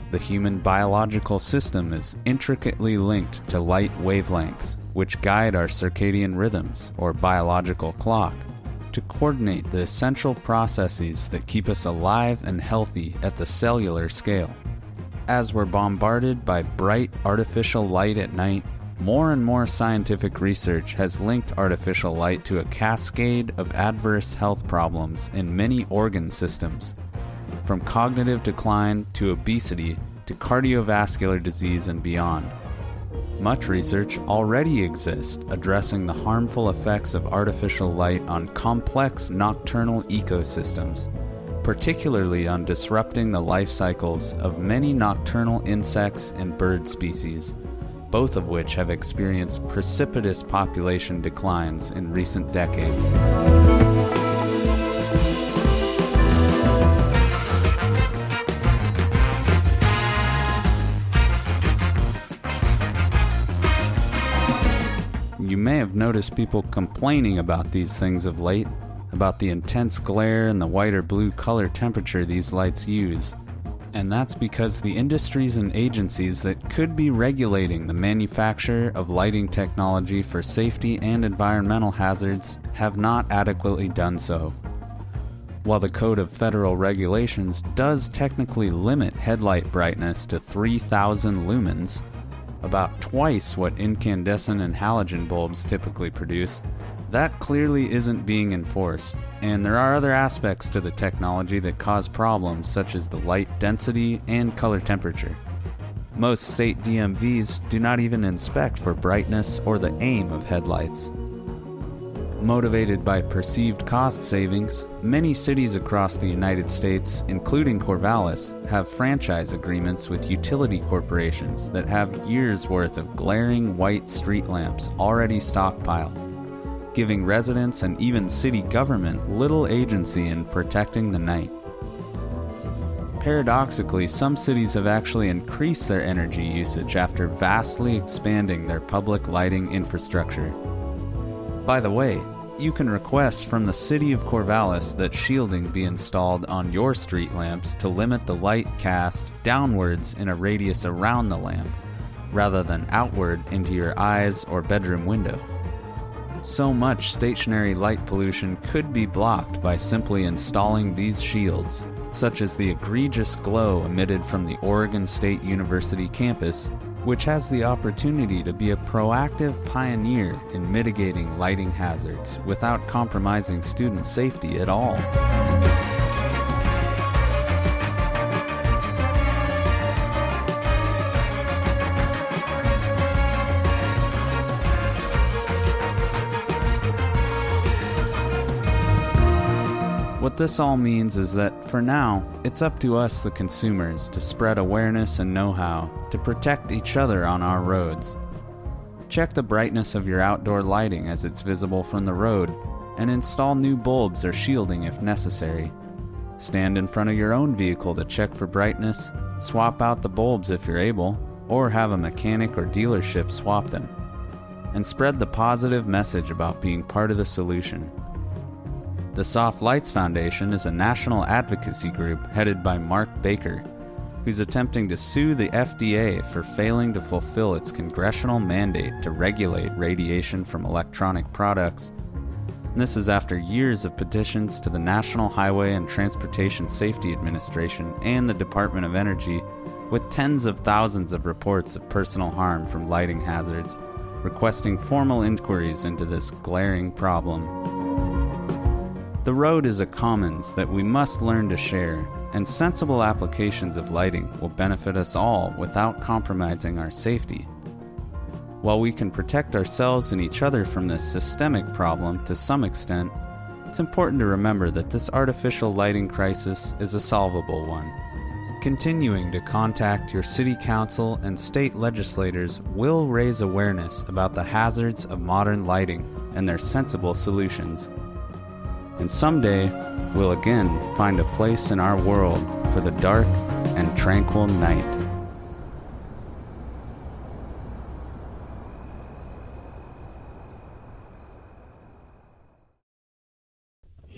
the human biological system is intricately linked to light wavelengths, which guide our circadian rhythms, or biological clock, to coordinate the essential processes that keep us alive and healthy at the cellular scale. As we're bombarded by bright artificial light at night, more and more scientific research has linked artificial light to a cascade of adverse health problems in many organ systems, from cognitive decline to obesity to cardiovascular disease and beyond. Much research already exists addressing the harmful effects of artificial light on complex nocturnal ecosystems, particularly on disrupting the life cycles of many nocturnal insects and bird species, both of which have experienced precipitous population declines in recent decades. You may have noticed people complaining about these things of late, about the intense glare and the white or blue color temperature these lights use. And that's because the industries and agencies that could be regulating the manufacture of lighting technology for safety and environmental hazards have not adequately done so. While the Code of Federal Regulations does technically limit headlight brightness to 3,000 lumens, about twice what incandescent and halogen bulbs typically produce, that clearly isn't being enforced, and there are other aspects to the technology that cause problems such as the light density and color temperature. Most state DMVs do not even inspect for brightness or the aim of headlights. Motivated by perceived cost savings, many cities across the United States, including Corvallis, have franchise agreements with utility corporations that have years' worth of glaring white street lamps already stockpiled, giving residents and even city government little agency in protecting the night. Paradoxically, some cities have actually increased their energy usage after vastly expanding their public lighting infrastructure. By the way, you can request from the city of Corvallis that shielding be installed on your street lamps to limit the light cast downwards in a radius around the lamp, rather than outward into your eyes or bedroom window. So much stationary light pollution could be blocked by simply installing these shields, such as the egregious glow emitted from the Oregon State University campus, which has the opportunity to be a proactive pioneer in mitigating lighting hazards without compromising student safety at all. What this all means is that, for now, it's up to us, the consumers, to spread awareness and know-how to protect each other on our roads. Check the brightness of your outdoor lighting as it's visible from the road, and install new bulbs or shielding if necessary. Stand in front of your own vehicle to check for brightness, swap out the bulbs if you're able, or have a mechanic or dealership swap them. And spread the positive message about being part of the solution. The Soft Lights Foundation is a national advocacy group headed by Mark Baker, who's attempting to sue the FDA for failing to fulfill its congressional mandate to regulate radiation from electronic products. And this is after years of petitions to the National Highway and Transportation Safety Administration and the Department of Energy, with tens of thousands of reports of personal harm from lighting hazards, requesting formal inquiries into this glaring problem. The road is a commons that we must learn to share, and sensible applications of lighting will benefit us all without compromising our safety. While we can protect ourselves and each other from this systemic problem to some extent, it's important to remember that this artificial lighting crisis is a solvable one. Continuing to contact your city council and state legislators will raise awareness about the hazards of modern lighting and their sensible solutions. And someday, we'll again find a place in our world for the dark and tranquil night.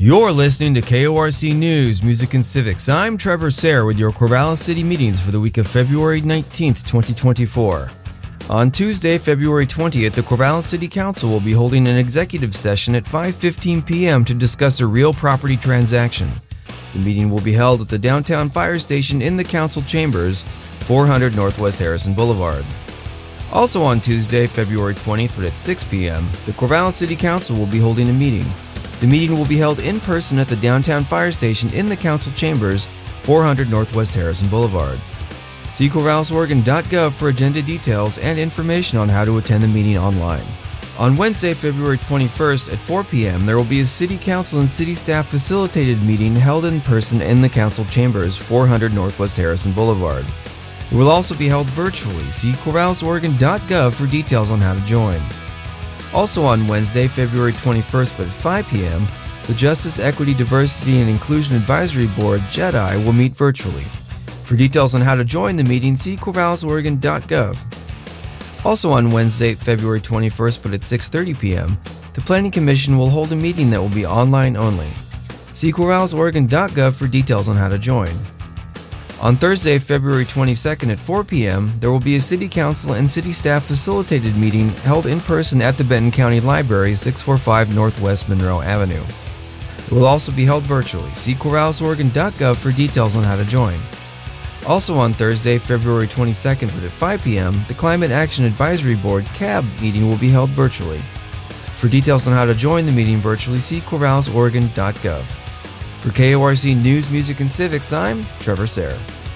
You're listening to KORC News, Music and Civics. I'm Trevor Sayre with your Corvallis City meetings for the week of February 19th, 2024. On Tuesday, February 20th, the Corvallis City Council will be holding an executive session at 5:15 p.m. to discuss a real property transaction. The meeting will be held at the downtown fire station in the council chambers, 400 Northwest Harrison Boulevard. Also on Tuesday, February 20th, but at 6 p.m., the Corvallis City Council will be holding a meeting. The meeting will be held in person at the downtown fire station in the council chambers, 400 Northwest Harrison Boulevard. See corvallisoregon.gov for agenda details and information on how to attend the meeting online. On Wednesday, February 21st at 4 p.m., there will be a City Council and City Staff facilitated meeting held in person in the council chambers, 400 Northwest Harrison Boulevard. It will also be held virtually. See corvallisoregon.gov for details on how to join. Also on Wednesday, February 21st, but at 5 p.m., the Justice, Equity, Diversity, and Inclusion Advisory Board, JEDI, will meet virtually. For details on how to join the meeting, see corvallisoregon.gov. Also on Wednesday, February 21st, but at 6:30 p.m., the Planning Commission will hold a meeting that will be online only. See corvallisoregon.gov for details on how to join. On Thursday, February 22nd at 4 p.m., there will be a City Council and City Staff facilitated meeting held in person at the Benton County Library, 645 Northwest Monroe Avenue. It will also be held virtually. See corvallisoregon.gov for details on how to join. Also on Thursday, February 22nd, but at 5 p.m., the Climate Action Advisory Board, CAB, meeting will be held virtually. For details on how to join the meeting virtually, see corvallisoregon.gov. For KORC News, Music, and Civics, I'm Trevor Sayre.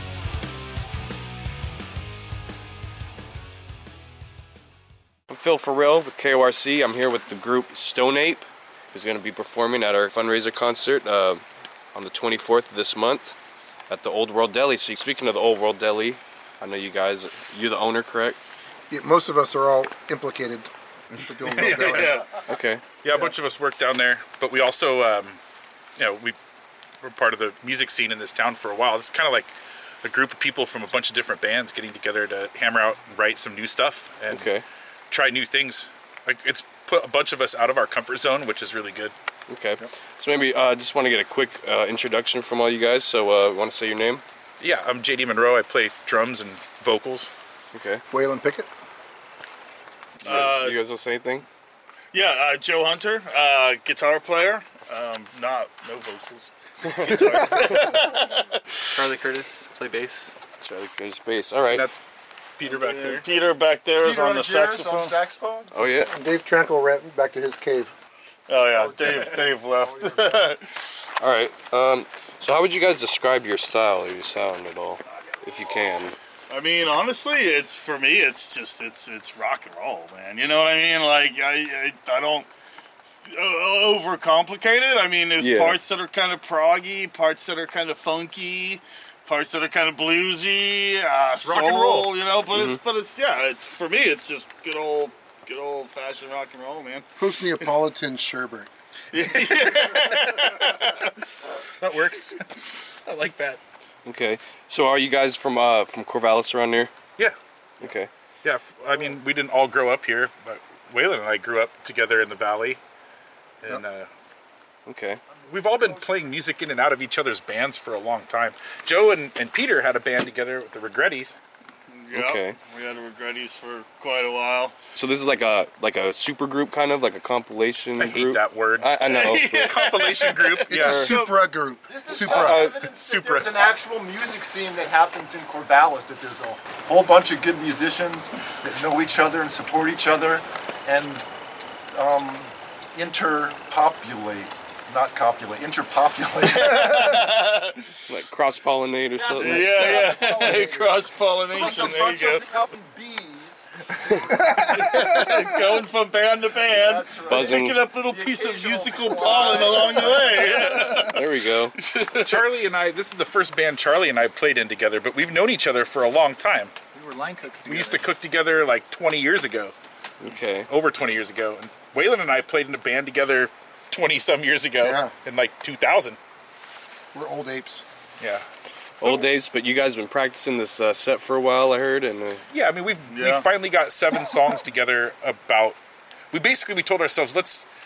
I'm Phil Farrell with KORC. I'm here with the group Stone Ape, who's going to be performing at our fundraiser concert on the 24th of this month at the Old World Deli. So speaking of the Old World Deli, I know you guys, you're the owner, correct? Yeah, most of us are all implicated with the Old World Deli. Yeah. Okay. Yeah, a bunch of us work down there, but we also, we're part of the music scene in this town for a while. It's kind of like a group of people from a bunch of different bands getting together to hammer out and write some new stuff and try new things. Like, it's put a bunch of us out of our comfort zone, which is really good. Okay. So maybe just want to get a quick introduction from all you guys. So want to say your name? Yeah, I'm JD Monroe. I play drums and vocals. Okay. Waylon Pickett. You guys want to say anything? Yeah, Joe Hunter, guitar player. No vocals. Just guitar. Charlie Curtis, play bass. Charlie Curtis, bass. All right. That's Peter back there. Peter back there is on the saxophone. Oh yeah. And Dave Tranquil ran back to his cave. Oh yeah, Dave left. All right. So how would you guys describe your style or your sound at all, if you can? I mean, honestly, it's for me. It's just it's rock and roll, man. You know what I mean? Like I don't overcomplicate it. I mean, there's parts that are kind of proggy, parts that are kind of funky, parts that are kind of bluesy, soul. Rock and roll, you know. But it's for me, it's just good old fashioned rock and roll, man. Post Neapolitan sherbet. That works. I like that. Okay. So are you guys from Corvallis around here? Yeah. Okay. Yeah. I mean, we didn't all grow up here, but Waylon and I grew up together in the valley. And okay. We've all been playing music in and out of each other's bands for a long time. Joe and Peter had a band together with the Regretties. Yep. Okay. We had the Regretties for quite a while. So this is like a super group, kind of like a compilation I group. hate that word. I know. Compilation group. It's a supra group. Supra. There's an actual music scene that happens in Corvallis, that there's a whole bunch of good musicians that know each other and support each other and interpopulate. Not copulate, interpopulate. Like cross-pollinate or something? Yeah. Cross-pollination, there you go. Going from band to band, right. Buzzing. picking up little piece of musical pollen along the way. There we go. Charlie and I, this is the first band Charlie and I played in together, but we've known each other for a long time. We were line cooks together. We used to cook together like 20 years ago. Okay. Over 20 years ago. And Waylon and I played in a band together 20-some years ago in like 2000. We're old apes. Yeah. Old days, but you guys have been practicing this set for a while, I heard. And yeah, I mean, we finally got 7 songs together about... We told ourselves, let's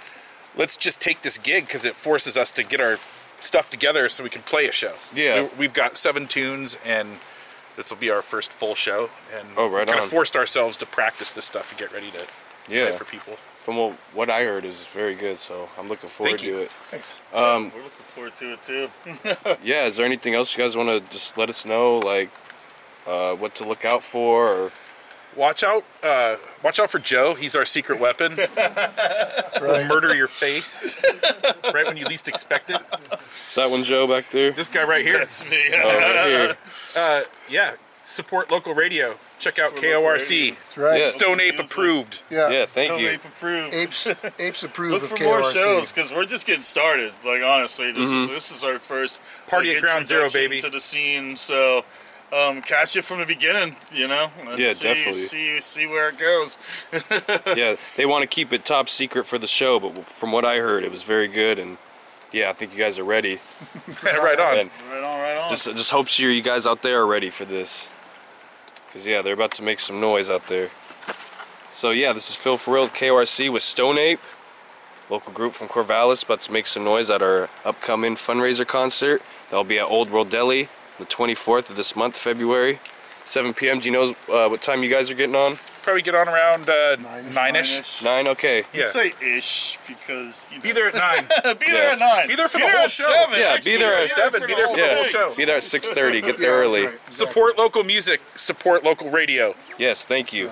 let's just take this gig because it forces us to get our stuff together so we can play a show. Yeah. We've got 7 tunes, and this will be our first full show. And right we kind on. of forced ourselves to practice this stuff and get ready to play for people. From what I heard is very good, so I'm looking forward to it. Thanks. We're looking forward to it too. Yeah, is there anything else you guys want to just let us know, like what to look out for? Or Watch out for Joe. He's our secret weapon. That's We'll right. murder your face right when you least expect it. Is that one Joe back there? This guy right here. That's me. Right here. Yeah. Support local radio. Check out KORC. That's right. Yeah. Stone Ape approved. Yeah, thank you. Ape approved. Apes approve Look of for KORC. more shows because we're just getting started. Like honestly, this is our first Party at Ground Zero, introduction baby. to the scene. So catch it from the beginning, and Yeah, see, definitely. see where it goes. Yeah, they want to keep it top secret for the show, but from what I heard, it was very good, and yeah, I think you guys are ready. Right on. And Right on. just hope you guys out there are ready for this, because yeah, they're about to make some noise out there. So yeah, this is Phil Farrell at KORC with Stone Ape, local group from Corvallis, about to make some noise at our upcoming fundraiser concert. That'll be at Old World Deli, the 24th of this month, February, 7 p.m. Do you know what time you guys are getting on? Probably get on around 9-ish. 9, okay. You say ish because Be there at 9. Be there at 9. Be there for the Be there whole at show. 7. Yeah, actually. be there at 7. Be there for the whole show. Be there at 6:30. Get there early. Right. Exactly. Support local music. Support local radio. Yes, thank you.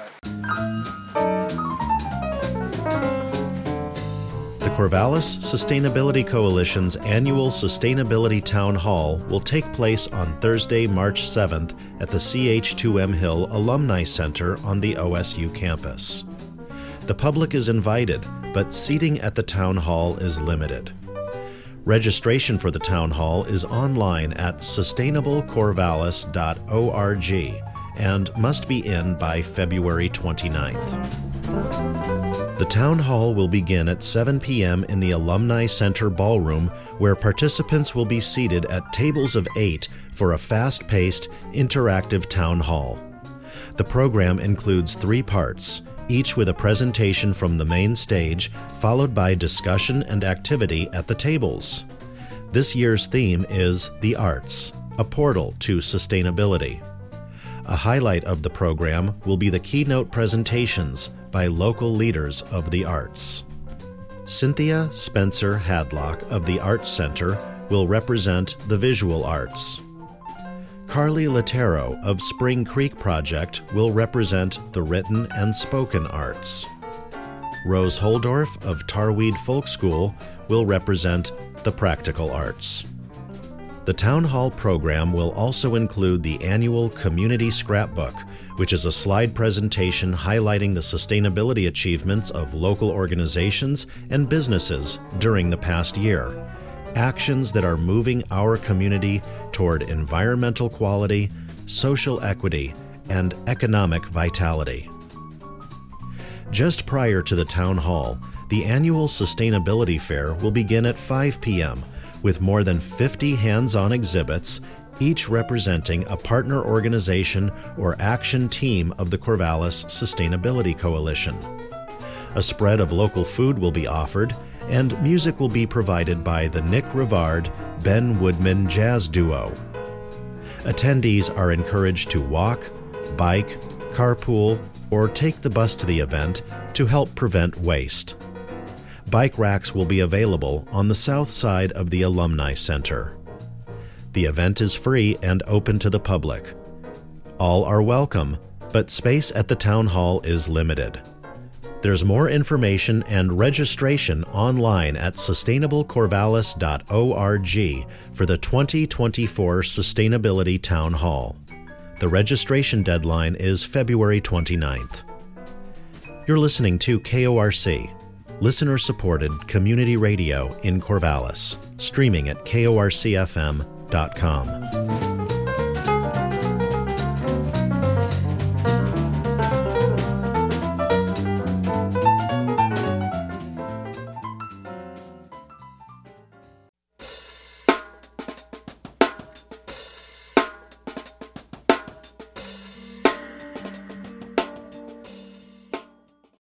The Corvallis Sustainability Coalition's annual Sustainability Town Hall will take place on Thursday, March 7th at the CH2M Hill Alumni Center on the OSU campus. The public is invited, but seating at the town hall is limited. Registration for the town hall is online at sustainablecorvallis.org and must be in by February 29th. The town hall will begin at 7 p.m. in the Alumni Center Ballroom, where participants will be seated at tables of 8 for a fast-paced, interactive town hall. The program includes 3 parts, each with a presentation from the main stage, followed by discussion and activity at the tables. This year's theme is The Arts, a portal to sustainability. A highlight of the program will be the keynote presentations by local leaders of the arts. Cynthia Spencer Hadlock of the Arts Center will represent the visual arts. Carly Latero of Spring Creek Project will represent the written and spoken arts. Rose Holdorf of Tarweed Folk School will represent the practical arts. The Town Hall program will also include the annual Community Scrapbook, which is a slide presentation highlighting the sustainability achievements of local organizations and businesses during the past year, actions that are moving our community toward environmental quality, social equity, and economic vitality. Just prior to the Town Hall, the annual Sustainability Fair will begin at 5 p.m., with more than 50 hands-on exhibits, each representing a partner organization or action team of the Corvallis Sustainability Coalition. A spread of local food will be offered, and music will be provided by the Nick Rivard Ben Woodman Jazz Duo. Attendees are encouraged to walk, bike, carpool, or take the bus to the event to help prevent waste. Bike racks will be available on the south side of the Alumni Center. The event is free and open to the public. All are welcome, but space at the town hall is limited. There's more information and registration online at sustainablecorvallis.org for the 2024 Sustainability Town Hall. The registration deadline is February 29th. You're listening to KORC, listener-supported community radio in Corvallis, streaming at korcfm.com.